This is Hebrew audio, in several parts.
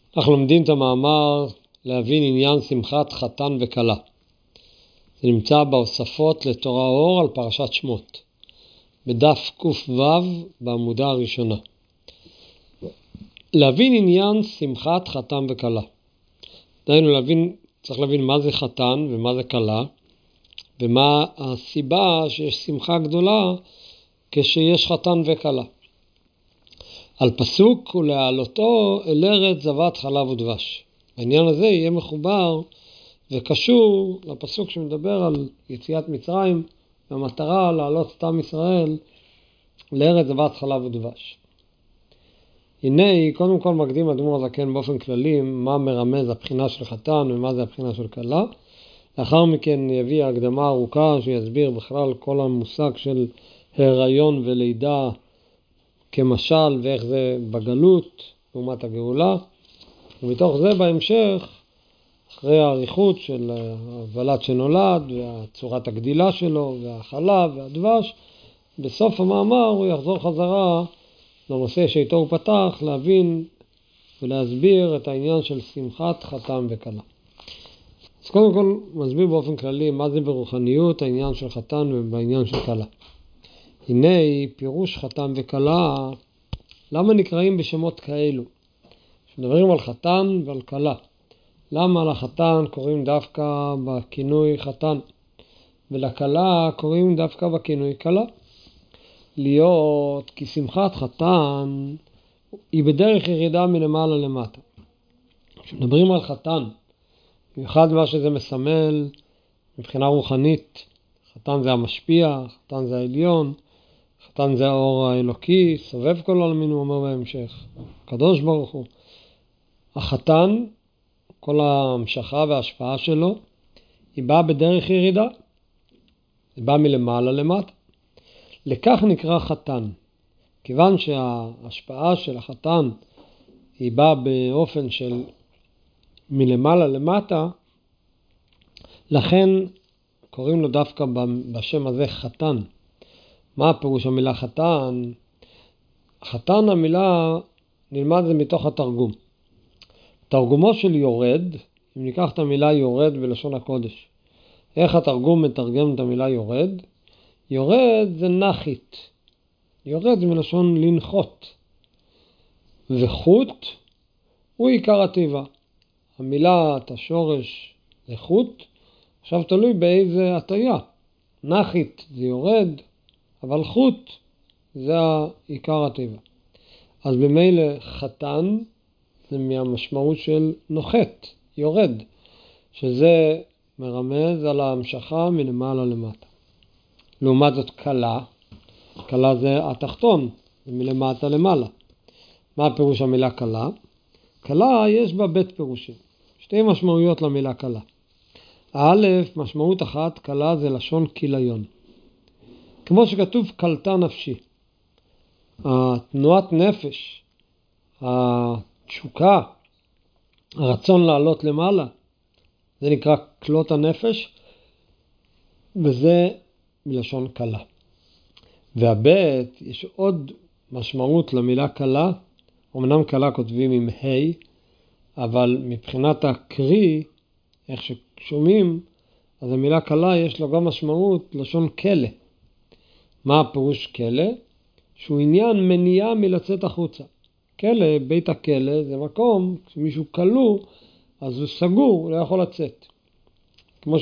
אנחנו לומדים את המאמר להבין עניין שמחת חתן וכלה. זה נמצא בהוספות לתורה אור על פרשת שמות, בדף ק"ו בעמודה הראשונה. להבין עניין שמחת חתן וכלה. צריך להבין מה זה חתן ומה זה כלה, ומה הסיבה שיש שמחה גדולה כשיש חתן וכלה. על פסוק ולהעלותו אל ארץ זבת חלב ודבש. העניין הזה יהיה מחובר וקשור לפסוק שמדבר על יציאת מצרים, והמטרה להעלות את עם ישראל לארץ זבת חלב ודבש. הנה, קודם כל מקדים אדמו"ר הזקן באופן כללי מה מרמז הבחינה של חתן ומה זה הבחינה של כלה. לאחר מכן יביא הקדמה ארוכה שיסביר בכלל כל המושג של הריון ולידה כמשל ואיך זה בגלות לעומת הגאולה. ומתוך זה בהמשך, אחרי העריכות של הוולד שנולד והצורת הגדילה שלו והחלב והדבש, בסוף המאמר הוא יחזור חזרה לנושא שאיתו הוא פתח, להבין ולהסביר את העניין של שמחת חתן וכלה. אז קודם כל מסביר באופן כללי מה זה ברוחניות העניין של חתן ובעניין של כלה. הנה פירוש חתן וכלה, למה נקראים בשמות כאלו? כשמדברים על חתן ועל כלה, למה לחתן קוראים דווקא בכינוי חתן ולכלה קוראים דווקא בכינוי כלה? להיות כי שמחת חתן היא בדרך ירידה מלמעלה למטה. כשמדברים על חתן, במיוחד מה שזה מסמל מבחינה רוחנית, חתן זה המשפיע, חתן זה העליון, חתן זה האור האלוקי, סובב כל העולמים, הוא אומר בהמשך, הקדוש ברוך הוא. החתן, כל ההמשכה וההשפעה שלו, היא באה בדרך ירידה, היא באה מלמעלה למטה. לכך נקרא חתן. כיוון שההשפעה של החתן היא באה באופן של מלמעלה למטה, לכן קוראים לו דווקא בשם הזה חתן. מה פירוש המילה חתן? חתן המילה נלמד זה מתוך התרגום. תרגומו של יורד, אם ניקח את המילה יורד בלשון הקודש. איך התרגום מתרגם את המילה יורד? יורד זה נחית. יורד זה מלשון לנחות. וחוט הוא עיקר הטבע. המילה, את השורש זה חוט, עכשיו תלוי באיזה הטיה. נחית זה יורד, אבל חוט זה עיקר הטבע. אז במילא חתן זה מהמשמעות של נוחת, יורד, שזה מרמז על ההמשכה מלמעלה למטה. לעומת זאת כלה, כלה זה התחתון, זה מלמטה למעלה. מה הפירוש המילה כלה? כלה יש בה בית פירושים, שתי משמעויות למילה כלה. א', משמעות אחת, כלה זה לשון כיליון. כמו שכתוב קלטה נפשי. התנועת נפש, התשוקה, הרצון לעלות למעלה, זה נקרא כלות הנפש, וזה מלשון כלה. והבית, יש עוד משמעות למילה כלה, אמנם כלה כותבים עם ה', אבל מבחינת הקרי, איך ששומעים, אז המילה כלה יש לו גם משמעות לשון כלא. מה הפירוש כלא? שהוא עניין מניעה מלצאת החוצה. כלא, בית הכלא, זה מקום, כשמישהו כלוא, אז הוא סגור, הוא לא יכול לצאת. כמו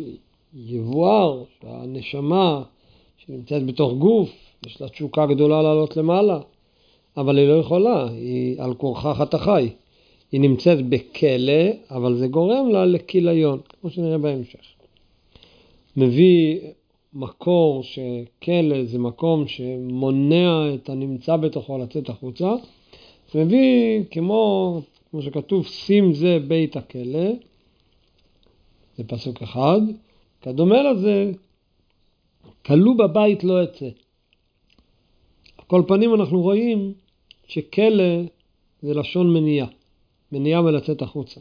שיבואר, שהנשמה שנמצאת בתוך גוף, יש לה תשוקה גדולה לעלות למעלה, אבל היא לא יכולה, היא על כורחה חתכי. היא נמצאת בכלא, אבל זה גורם לה לכיליון, כמו שנראה בהמשך. מביא מקור שכלא זה מקום שמונע את הנמצא בתוכו לצאת החוצה, מביא כמו שכתוב שים זה בית הכלא, זה פסוק אחד, כדומה לזה, כלוא בבית לא יצא. על כל פנים אנחנו רואים שכלא זה לשון מניעה, מניעה מלצאת החוצה.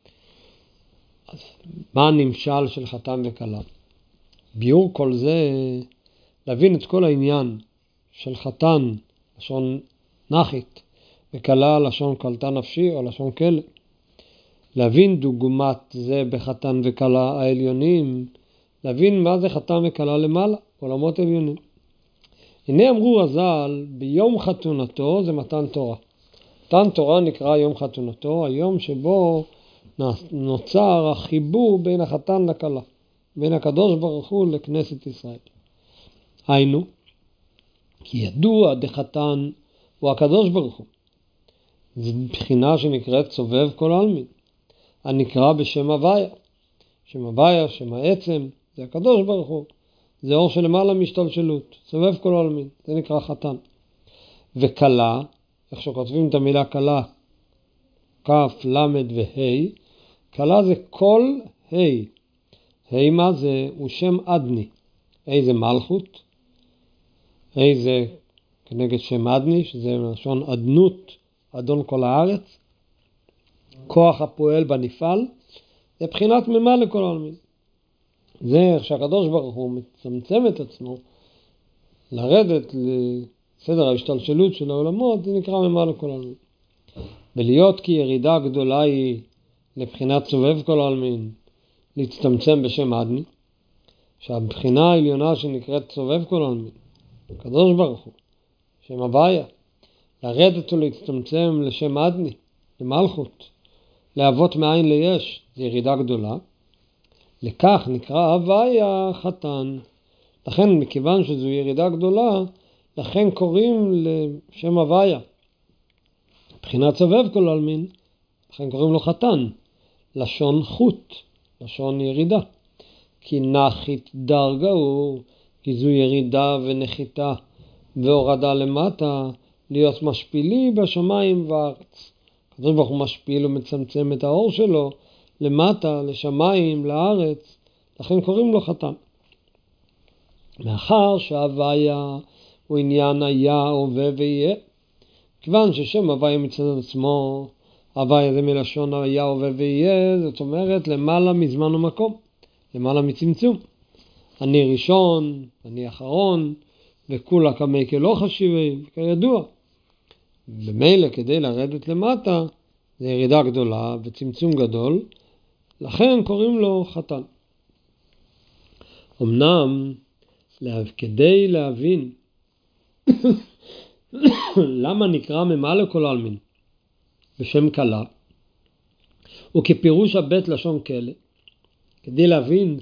אז מה הנמשל של חתן וכלה? ביור כל זה, להבין את כל העניין של חתן, לשון נחית, וכלה לשון קלטה נפשי או לשון כלא. להבין דוגמת זה בחתן וכלה העליונים, להבין מה זה חתן וכלה למעלה, עולמות עליונים. הנה אמרו רז"ל, ביום חתונתו זה מתן תורה. מתן תורה נקרא יום חתונתו, היום שבו נוצר החיבור בין החתן לכלה, בין הקדוש ברוך הוא לכנסת ישראל. היינו, כי ידוע דחתן הוא הקדוש ברוך הוא. זו בחינה שנקראת סובב כל העלמין, הנקרא בשם הוויה. שם הוויה, שם העצם, זה הקדוש ברוך הוא. זה אור שלמעלה משתלשלות, סובב כל העלמין, זה נקרא חתן. וכלה, איך שכותבים את המילה כלה, כף, למד והי, כלה זה כל הי. הי מה זה? הוא שם אדני. הי זה מלכות, הי זה כנגד שם אדני, שזה לשון אדנות, אדון כל הארץ. כוח הפועל בנפעל, זה בחינת ממלא לכל העלמין. זה איך שהקדוש ברוך הוא מצמצם את עצמו, לרדת לסדר ההשתלשלות של העולמות, זה נקרא ממלא לכל העלמין. ולהיות כי ירידה גדולה היא לבחינת סובב כל העלמין, להצטמצם בשם אדני, שהבחינה העליונה שנקראת סובב כל העלמין, הקדוש ברוך הוא, שם הוויה, לרדת ולהצטמצם לשם אדני, למלכות, להוות מאין ליש, זה ירידה גדולה. לכך נקרא הוויה חתן. לכן מכיוון שזו ירידה גדולה, לכן קוראים לשם הוויה, מבחינת סובב כל העלמין, לכן קוראים לו חתן, לשון חוט, לשון ירידה. כי נחית דרגה הוא, כי זו ירידה ונחיתה והורדה למטה, להיות משפילי בשמיים וארץ. הקדוש ברוך הוא משפיל ומצמצם את האור שלו למטה, לשמיים, לארץ, לכן קוראים לו חתן. מאחר שההוויה הוא עניין היה, הווה ויהיה, כיוון ששם הוויה מצד עצמו, הוויה זה מלשון היה, הווה ויהיה, זאת אומרת למעלה מזמן ומקום, למעלה מצמצום. אני ראשון, אני אחרון, וכולה כמי כלא חשיבים, כידוע. במילא כדי לרדת למטה, זה ירידה גדולה וצמצום גדול, לכן קוראים לו חתן. אמנם, כדי להבין למה נקרא ממלא כל העלמין בשם כלה, וכפירוש הבית לשון כלא, כדי להבין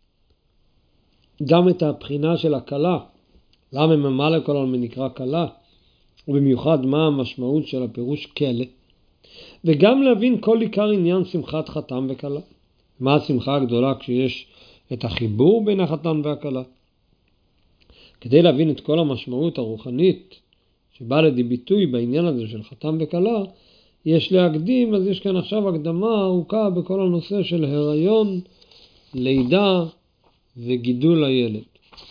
גם את הבחינה של הכלה, למה ממלא כל העלמין נקרא כלה, ובמיוחד מה המשמעות של הפירוש כלא, וגם להבין כל עיקר עניין שמחת חתן וכלה. מה השמחה הגדולה כשיש את החיבור בין החתן והכלה? כדי להבין את כל המשמעות הרוחנית שבאה לידי ביטוי בעניין הזה של חתן וכלה, יש להקדים, אז יש כאן עכשיו הקדמה ארוכה בכל הנושא של הריון, לידה וגידול הילד.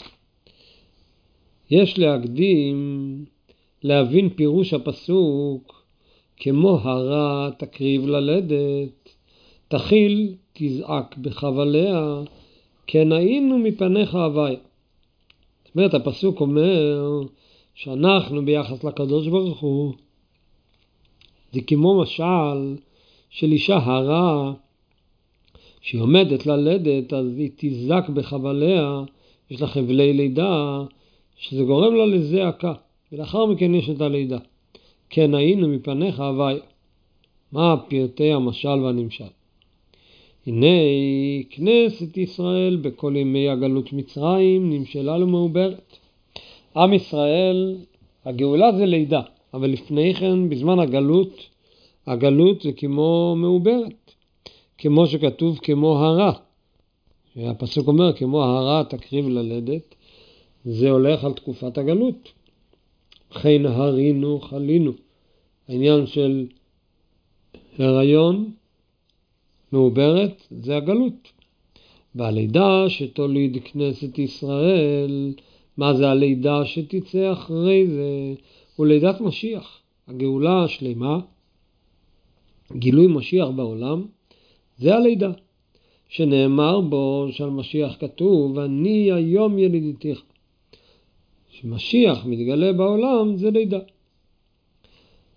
יש להקדים להבין פירוש הפסוק כמו הרע תקריב ללדת, תחיל תזעק בחבליה, כן היינו מפניך הוויה. זאת אומרת, הפסוק אומר שאנחנו ביחס לקדוש ברוך הוא, זה כמו משל של אישה הרה שהיא עומדת ללדת, אז היא תזעק בחבליה, יש לה חבלי לידה, שזה גורם לה לזעקה, ולאחר מכן יש את הלידה. כן היינו מפניך הוויה. מה פרטי המשל והנמשל? הנה כנסת ישראל בכל ימי הגלות מצרים נמשלה למעוברת. עם ישראל, הגאולה זה לידה, אבל לפני כן בזמן הגלות זה כמו מעוברת. כמו שכתוב כמו הרע. הפסוק אומר כמו הרע תקריב ללדת, זה הולך על תקופת הגלות. חי נהרינו חלינו. העניין של הריון, מעוברת, זה הגלות. והלידה שתוליד כנסת ישראל, מה זה הלידה שתצא אחרי זה? הוא לידת משיח. הגאולה השלמה, גילוי משיח בעולם, זה הלידה. שנאמר בו שעל משיח כתוב, אני היום ילידיתך. שמשיח מתגלה בעולם זה לידה.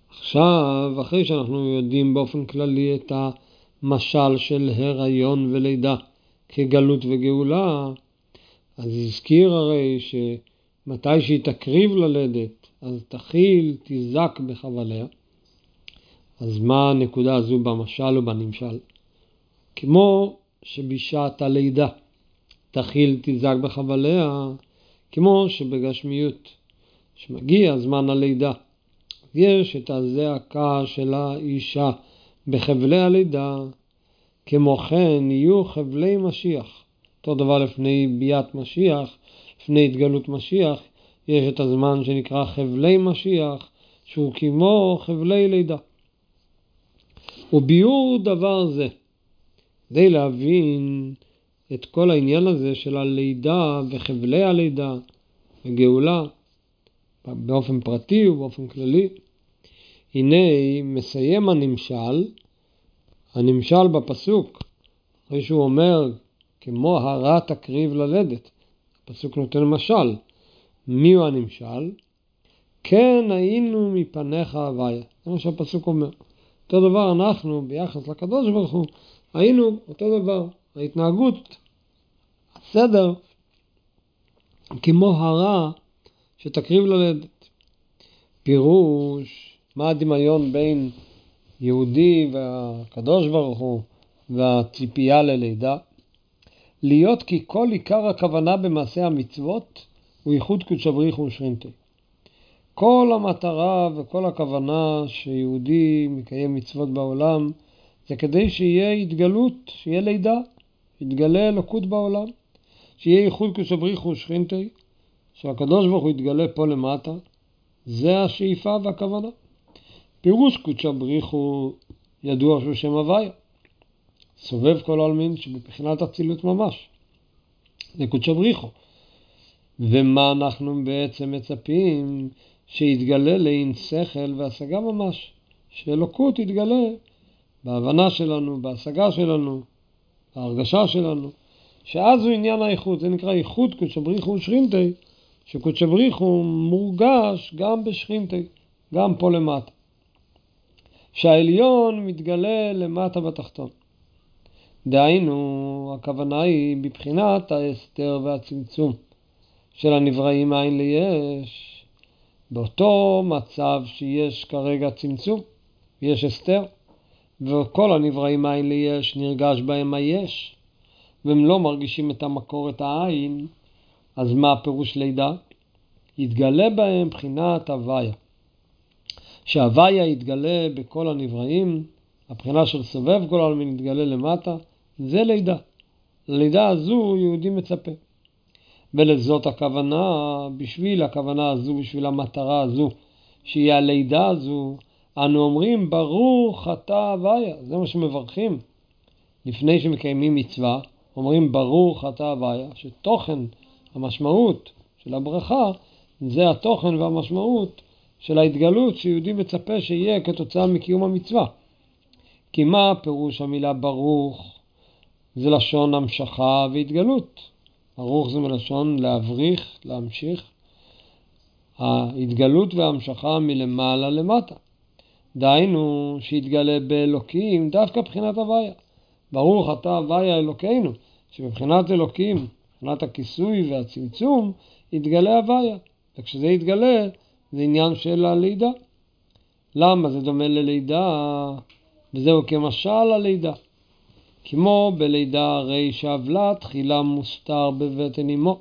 עכשיו, אחרי שאנחנו יודעים באופן כללי את המשל של הריון ולידה כגלות וגאולה, אז הזכיר הרי שמתי שהיא תקריב ללדת, אז תחיל, תזק בחבליה. אז מה הנקודה הזו במשל ובנמשל? כמו שבשעת הלידה תחיל, תזק בחבליה, כמו שבגשמיות, שמגיע זמן הלידה, יש את הזעקה של האישה בחבלי הלידה, כמו כן יהיו חבלי משיח. אותו דבר לפני ביאת משיח, לפני התגלות משיח, יש את הזמן שנקרא חבלי משיח, שהוא כמו חבלי לידה. וביור דבר זה, כדי להבין את כל העניין הזה של הלידה וחבלי הלידה וגאולה, באופן פרטי ובאופן כללי, הנה מסיים הנמשל בפסוק, אחרי שהוא אומר, כמו הרה תקריב ללדת. הפסוק נותן משל. מי הוא הנמשל? כן היינו מפניך הוויה. זה מה שהפסוק אומר. אותו דבר אנחנו ביחס לקדוש ברוך הוא, היינו אותו דבר. ההתנהגות, הסדר, כמו הרה שתקריב ללדת. פירוש, מה הדמיון בין יהודי והקדוש ברוך הוא והציפייה ללידה? להיות כי כל עיקר הכוונה במעשה המצוות הוא ייחוד קודש בריך ושכינתי. כל המטרה וכל הכוונה שיהודי מקיים מצוות בעולם זה כדי שיהיה התגלות, שיהיה לידה, יתגלה אלוקות בעולם, שיהיה ייחוד קודש בריך ושכינתי, שהקדוש ברוך הוא יתגלה פה למטה. זה השאיפה והכוונה. פירוש קודש בריך הוא ידוע שהוא שם הוויה. סובב כל העלמין שבבחינת אצילות ממש. זה קודש בריך הוא. ומה אנחנו בעצם מצפים? שיתגלה לעין שכל והשגה ממש. שאלוקות יתגלה בהבנה שלנו, בהשגה שלנו, בהרגשה שלנו. שאז הוא עניין האיחוד. זה נקרא איחוד קודש בריך הוא ושכינתי. שקודש בריך הוא מורגש גם בשכינתי, גם פה למטה. שהעליון מתגלה למטה בתחתון. דהיינו, הכוונה היא בבחינת ההסתר והצמצום של הנבראים מאין ליש. באותו מצב שיש כרגע צמצום, יש הסתר, וכל הנבראים מאין ליש נרגש בהם היש, והם לא מרגישים את המקור, את העין. אז מה הפירוש לידה? יתגלה בהם בחינת הוויה. שההוויה יתגלה בכל הנבראים, הבחינה של סובב כל העלמין יתגלה למטה, זה לידה. ללידה הזו יהודי מצפה. ולזאת הכוונה, בשביל הכוונה הזו, בשביל המטרה הזו, שהיא הלידה הזו, אנו אומרים ברוך אתה הוויה. זה מה שמברכים. לפני שמקיימים מצווה, אומרים ברוך אתה הוויה, שתוכן המשמעות של הברכה, זה התוכן והמשמעות של ההתגלות שיהודי מצפה שיהיה כתוצאה מקיום המצווה. כי מה פירוש המילה ברוך? זה לשון המשכה והתגלות. ברוך זה מלשון להבריך, להמשיך. ההתגלות וההמשכה מלמעלה למטה. דהיינו שהתגלה באלוקים דווקא בחינת הוויה. ברוך אתה הוויה אלוקינו, שבבחינת אלוקים, מבחינת הכיסוי והצמצום, יתגלה הוויה. וכשזה יתגלה, זה עניין של הלידה. למה? זה דומה ללידה, וזהו כמשל הלידה. כמו בלידה הרי שהבלה תחילה מוסתר בבטן אמו.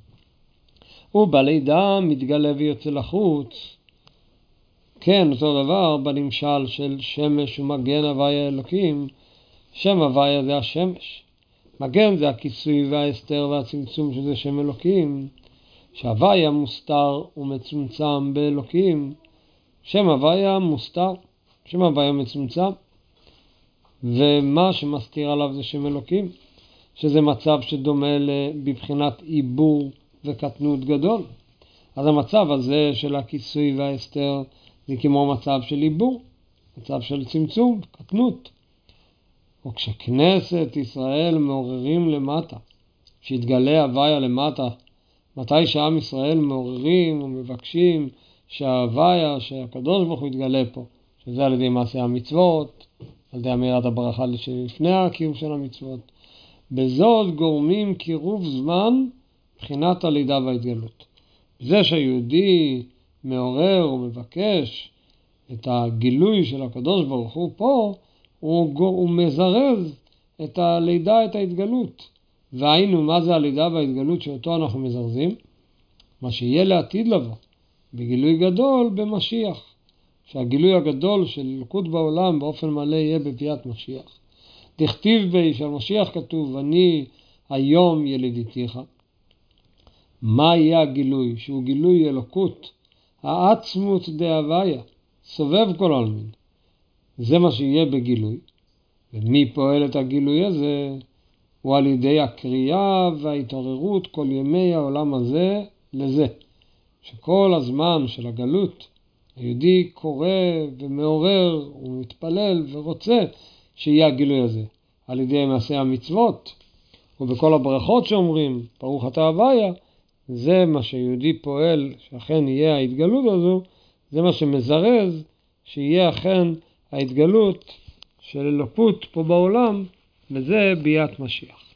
ובלידה מתגלה ויוצא לחוץ. כן, אותו דבר בנמשל של שמש ומגן הוויה אלוקים. שם הוויה זה השמש. מגן זה הכיסוי וההסתר והצמצום שזה שם אלוקים. שהוויה מוסתר ומצומצם באלוקים. שם הוויה מוסתר, שם הוויה מצומצם. ומה שמסתיר עליו זה שם אלוקים. שזה מצב שדומה בבחינת עיבור וקטנות גדול. אז המצב הזה של הכיסוי וההסתר זה כמו מצב של עיבור, מצב של צמצום, קטנות. וכשכנסת ישראל מעוררים למטה, שהתגלה הוויה למטה, מתי שעם ישראל מעוררים ומבקשים שההוויה, שהקדוש ברוך הוא יתגלה פה, שזה על ידי מעשה המצוות, על ידי אמירת הברכה לפני הקיום של המצוות. בזאת גורמים קירוב זמן מבחינת הלידה וההתגלות. זה שהיהודי מעורר ומבקש את הגילוי של הקדוש ברוך הוא פה, הוא מזרז את הלידה, את ההתגלות. והיינו, מה זה הלידה וההתגלות שאותו אנחנו מזרזים? מה שיהיה לעתיד לבוא, בגילוי גדול במשיח. שהגילוי הגדול של אלוקות בעולם באופן מלא יהיה בביאת משיח. תכתיב בי שהמשיח כתוב, אני היום ילידיתיך. מה יהיה הגילוי? שהוא גילוי אלוקות, העצמות דהוויה, סובב כל העלמין. זה מה שיהיה בגילוי. ומי פועל את הגילוי הזה? הוא על ידי הקריאה וההתעוררות כל ימי העולם הזה לזה. שכל הזמן של הגלות, היהודי קורא ומעורר ומתפלל ורוצה שיהיה הגילוי הזה. על ידי מעשה המצוות ובכל הברכות שאומרים, ברוך אתה הוויה, זה מה שיהודי פועל שאכן יהיה ההתגלות הזו, זה מה שמזרז שיהיה אכן ההתגלות של אלוקות פה בעולם, וזה ביאת משיח.